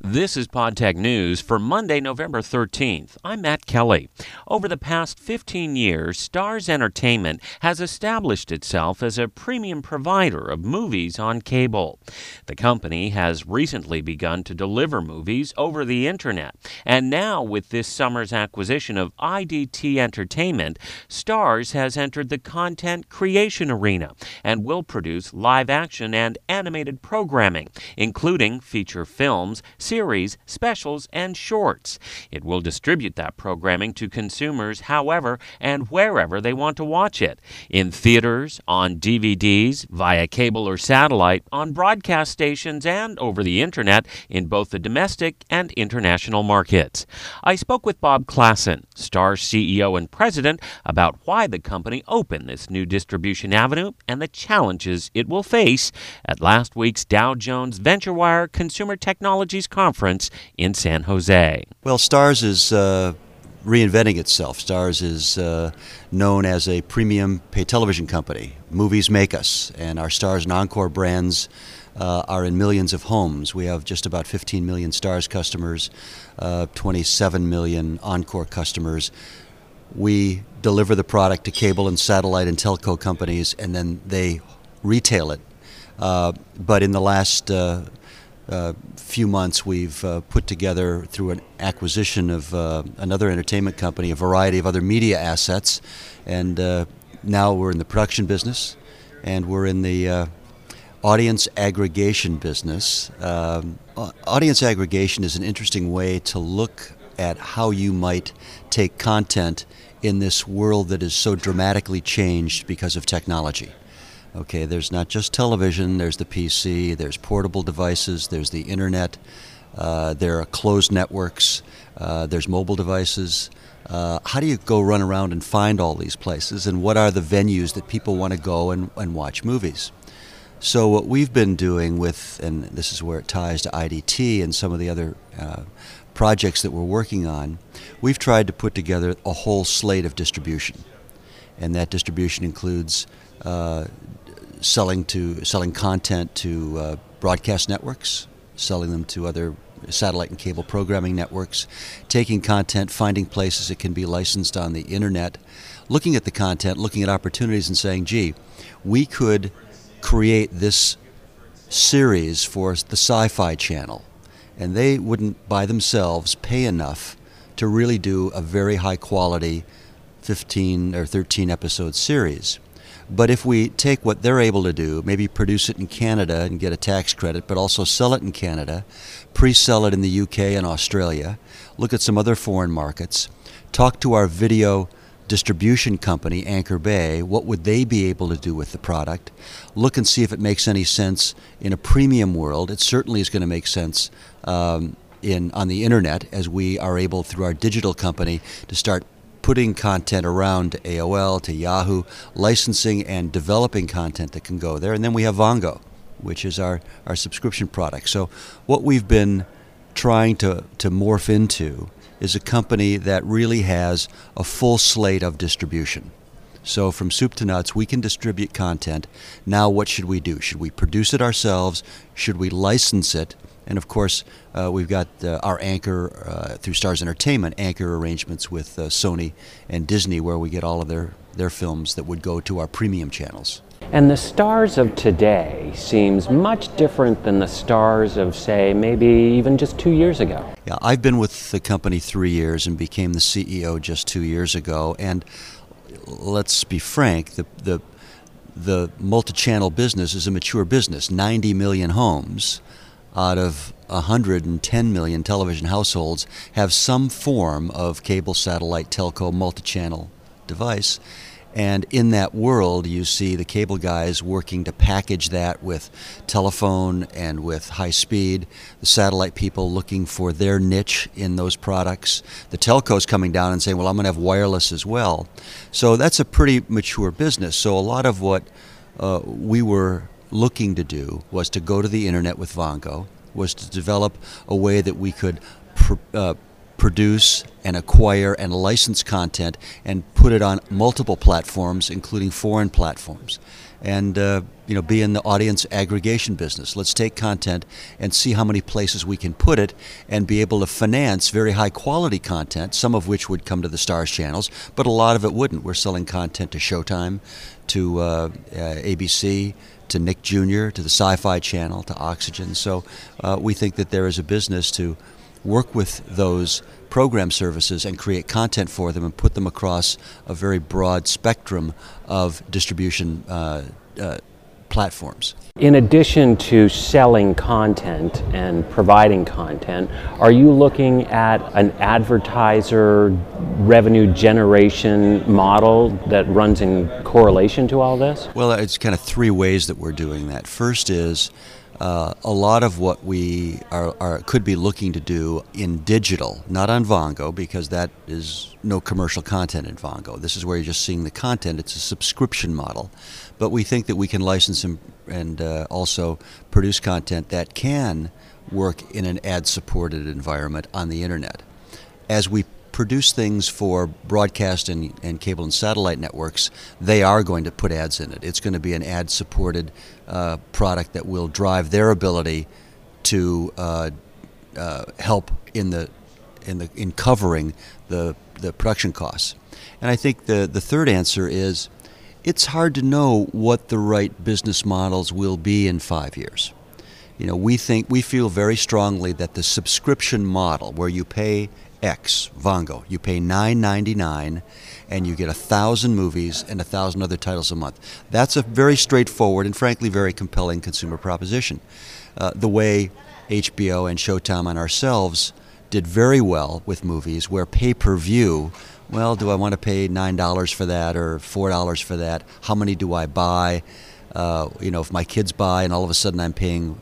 This is PodTech News for Monday, November 13th. I'm Matt Kelly. Over the past 15 years, Starz Entertainment has established itself as a premium provider of movies on cable. The company has recently begun to deliver movies over the internet, and now with this summer's acquisition of IDT Entertainment, Starz has entered the content creation arena and will produce live-action and animated programming, including feature films, series, specials, and shorts. It will distribute that programming to consumers however and wherever they want to watch it, in theaters, on DVDs, via cable or satellite, on broadcast stations, and over the internet in both the domestic and international markets. I spoke with Bob Klassen, Starz CEO and president, about why the company opened this new distribution avenue and the challenges it will face at last week's Dow Jones VentureWire Consumer Technologies Conference in San Jose. Well, Starz is reinventing itself. Starz is known as a premium pay television company. Movies make us, and our Starz and Encore brands are in millions of homes. We have just about 15 million Starz customers, 27 million Encore customers. We deliver the product to cable and satellite and telco companies, and then they retail it. But in the last few months, we've put together, through an acquisition of another entertainment company, a variety of other media assets, and now we're in the production business, and we're in the audience aggregation business. Audience aggregation is an interesting way to look at how you might take content in this world that is so dramatically changed because of technology. Okay, there's not just television, there's the PC, there's portable devices, there's the internet, there are closed networks, there's mobile devices. How do you go run around and find all these places, and what are the venues that people want to go and watch movies? So what we've been doing with, and this is where it ties to IDT and some of the other projects that we're working on, we've tried to put together a whole slate of distribution. And that distribution includes selling content to broadcast networks, selling them to other satellite and cable programming networks, taking content, finding places it can be licensed on the internet, looking at the content, looking at opportunities and saying, gee, we could create this series for the Sci-Fi Channel, and they wouldn't by themselves pay enough to really do a very high quality 15 or 13 episode series. But if we take what they're able to do, maybe produce it in Canada and get a tax credit, but also sell it in Canada, pre-sell it in the UK and Australia, look at some other foreign markets, talk to our video distribution company, Anchor Bay, what would they be able to do with the product, look and see if it makes any sense in a premium world. It certainly is going to make sense on the internet, as we are able, through our digital company, to start putting content around to AOL, to Yahoo, licensing and developing content that can go there. And then we have Vongo, which is our subscription product. So what we've been trying to morph into is a company that really has a full slate of distribution. So from soup to nuts, we can distribute content. Now what should we do? Should we produce it ourselves? Should we license it? And of course, we've got our Anchor, through Starz Entertainment, Anchor arrangements with Sony and Disney, where we get all of their films that would go to our premium channels. And the Starz of today seems much different than the Starz of, say, maybe even just 2 years ago. Yeah, I've been with the company 3 years and became the CEO just 2 years ago. And let's be frank, the multi-channel business is a mature business. 90 million homes out of 110 million television households have some form of cable, satellite, telco, multi-channel device. And in that world, you see the cable guys working to package that with telephone and with high speed, the satellite people looking for their niche in those products, the telcos coming down and saying, well, I'm going to have wireless as well. So that's a pretty mature business. So a lot of what we were looking to do was to go to the internet with Vongo, was to develop a way that we could produce and acquire and license content and put it on multiple platforms, including foreign platforms. And be in the audience aggregation business. Let's take content and see how many places we can put it and be able to finance very high quality content, some of which would come to the Starz channels, but a lot of it wouldn't. We're selling content to Showtime, to ABC, to Nick Jr., to the Sci-Fi Channel, to Oxygen. So we think that there is a business to work with those program services and create content for them and put them across a very broad spectrum of distribution platforms. In addition to selling content and providing content, are you looking at an advertiser revenue generation model that runs in correlation to all this? Well, it's kind of three ways that we're doing that. First is a lot of what we could be looking to do in digital, not on Vongo, because that is no commercial content in Vongo. This is where you're just seeing the content. It's a subscription model. But we think that we can license and also produce content that can work in an ad-supported environment on the internet. As we produce things for broadcast and cable and satellite networks, they are going to put ads in it. It's going to be an ad-supported product that will drive their ability to help in covering the production costs. And I think the third answer is it's hard to know what the right business models will be in 5 years. We feel very strongly that the subscription model, where you pay X, Vongo, you pay $9.99 and you get 1,000 movies and 1,000 other titles a month. That's a very straightforward and frankly very compelling consumer proposition. The way HBO and Showtime and ourselves did very well with movies where pay-per-view, well, do I want to pay $9 for that or $4 for that? How many do I buy? If my kids buy and all of a sudden I'm paying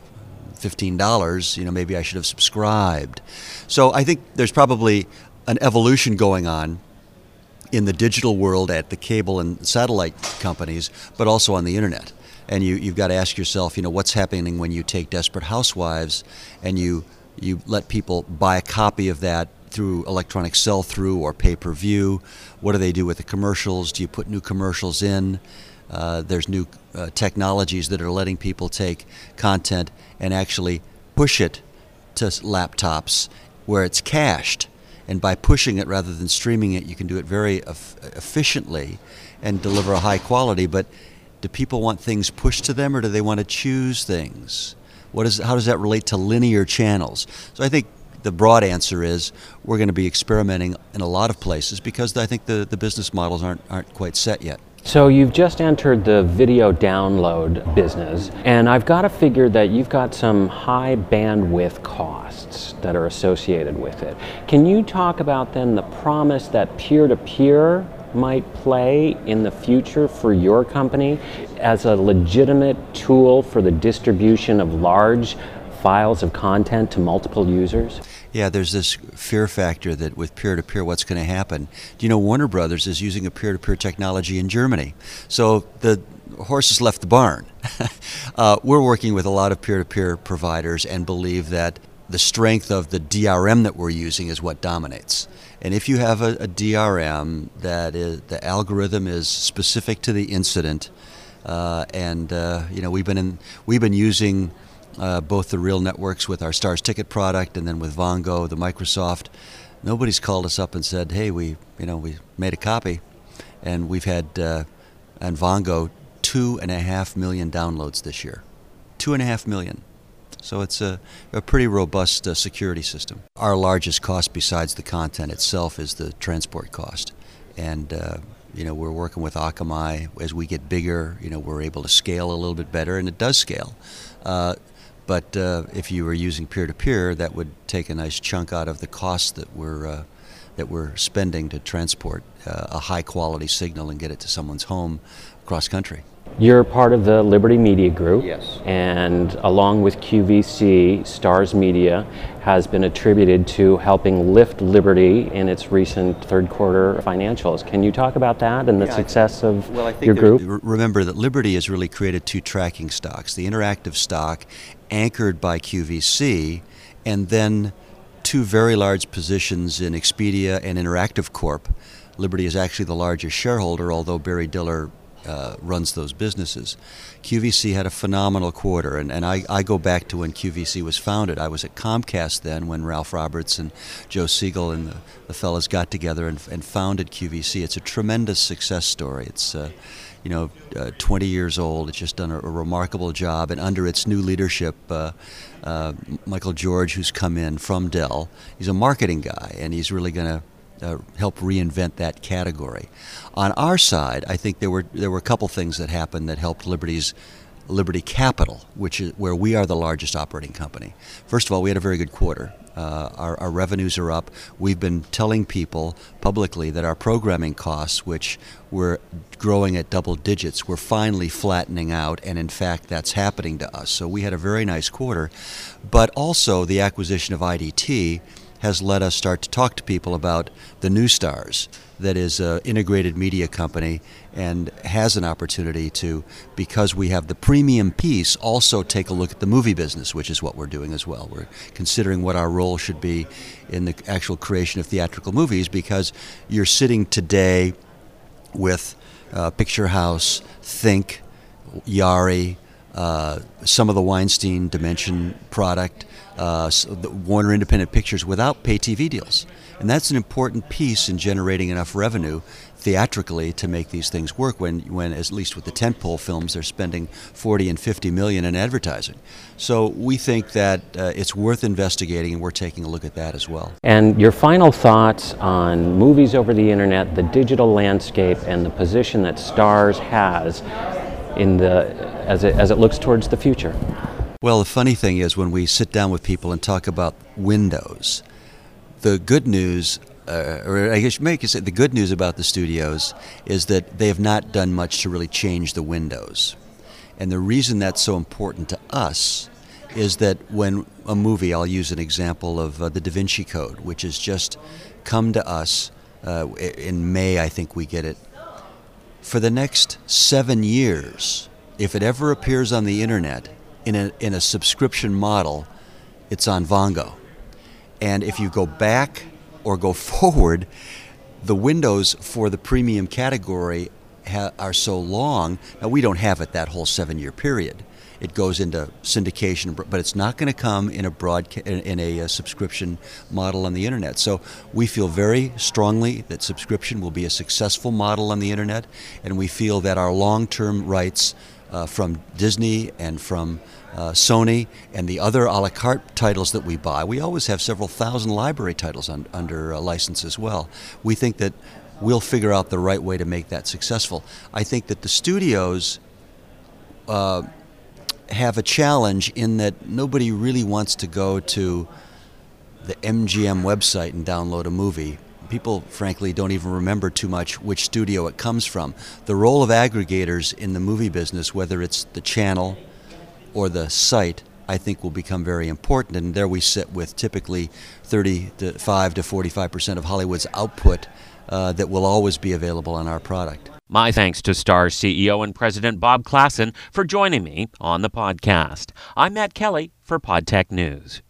$15, maybe I should have subscribed. So I think there's probably an evolution going on in the digital world at the cable and satellite companies, but also on the internet. And you've got to ask yourself, what's happening when you take Desperate Housewives and you let people buy a copy of that through electronic sell-through or pay-per-view? What do they do with the commercials? Do you put new commercials in? There's new technologies that are letting people take content and actually push it to laptops where it's cached. And by pushing it rather than streaming it, you can do it very efficiently and deliver a high quality. But do people want things pushed to them, or do they want to choose things? How does that relate to linear channels? So I think the broad answer is we're going to be experimenting in a lot of places because I think the business models aren't quite set yet. So you've just entered the video download business, and I've got to figure that you've got some high bandwidth costs that are associated with it. Can you talk about then the promise that peer-to-peer might play in the future for your company as a legitimate tool for the distribution of large files of content to multiple users? Yeah, there's this fear factor that with peer-to-peer, what's going to happen? Do you know Warner Brothers is using a peer-to-peer technology in Germany? So the horse has left the barn. We're working with a lot of peer-to-peer providers and believe that the strength of the DRM that we're using is what dominates. And if you have a DRM that is, the algorithm is specific to the incident, we've been using both the real networks with our Starz Ticket product and then with Vongo, the Microsoft. Nobody's called us up and said, hey, we made a copy. And we've had, on Vongo, 2.5 million downloads this year. 2.5 million. So it's a pretty robust security system. Our largest cost besides the content itself is the transport cost. And we're working with Akamai. As we get bigger, we're able to scale a little bit better, and it does scale. But if you were using peer-to-peer, that would take a nice chunk out of the cost that we're spending to transport a high-quality signal and get it to someone's home across country. You're part of the Liberty Media Group. Yes. And along with QVC, Starz Media has been attributed to helping lift Liberty in its recent third quarter financials. Can you talk about that and the success of your group? Remember that Liberty has really created two tracking stocks, the interactive stock anchored by QVC, and then two very large positions in Expedia and Interactive Corp. Liberty is actually the largest shareholder, although Barry Diller runs those businesses. QVC had a phenomenal quarter, and I go back to when QVC was founded. I was at Comcast then when Ralph Roberts and Joe Siegel and the fellas got together and founded QVC. It's a tremendous success story. It's 20 years old. It's just done a remarkable job, and under its new leadership, Michael George, who's come in from Dell, he's a marketing guy, and he's really going to help reinvent that category. On our side, I think there were a couple things that happened that helped Liberty Capital, which is where we are the largest operating company. First of all, we had a very good quarter. Our revenues are up. We've been telling people publicly that our programming costs, which were growing at double digits, were finally flattening out, and in fact that's happening to us. So we had a very nice quarter. But also the acquisition of IDT has let us start to talk to people about the new Stars, that is an integrated media company and has an opportunity to, because we have the premium piece, also take a look at the movie business, which is what we're doing as well. We're considering what our role should be in the actual creation of theatrical movies, because you're sitting today with Picture House, Think, Yari, some of the Weinstein Dimension product, the Warner Independent Pictures, without pay TV deals. And that's an important piece in generating enough revenue theatrically to make these things work when at least with the tentpole films, they're spending 40 and 50 million in advertising. So we think that it's worth investigating, and we're taking a look at that as well. And your final thoughts on movies over the internet, the digital landscape, and the position that Stars has as it looks towards the future? Well, the funny thing is, when we sit down with people and talk about windows, the good news, or I guess you could say the good news about the studios is that they have not done much to really change the windows. And the reason that's so important to us is that when a movie, I'll use an example of the Da Vinci Code, which has just come to us in May, I think we get it. For the next 7 years, if it ever appears on the internet in a subscription model, it's on Vongo. And if you go back or go forward, the windows for the premium category are so long. Now, we don't have it that whole 7-year period. It goes into syndication, but it's not going to come in a subscription model on the internet. So we feel very strongly that subscription will be a successful model on the internet, and we feel that our long-term rights from Disney and from Sony and the other a la carte titles that we buy, we always have several thousand library titles under license as well. We think that we'll figure out the right way to make that successful. I think that the studios have a challenge in that nobody really wants to go to the MGM website and download a movie. People, frankly, don't even remember too much which studio it comes from. The role of aggregators in the movie business, whether it's the channel or the site, I think will become very important. And there we sit with typically 35 to 45% of Hollywood's output that will always be available on our product. My thanks to Stars CEO and President Bob Klassen for joining me on the podcast. I'm Matt Kelly for PodTech News.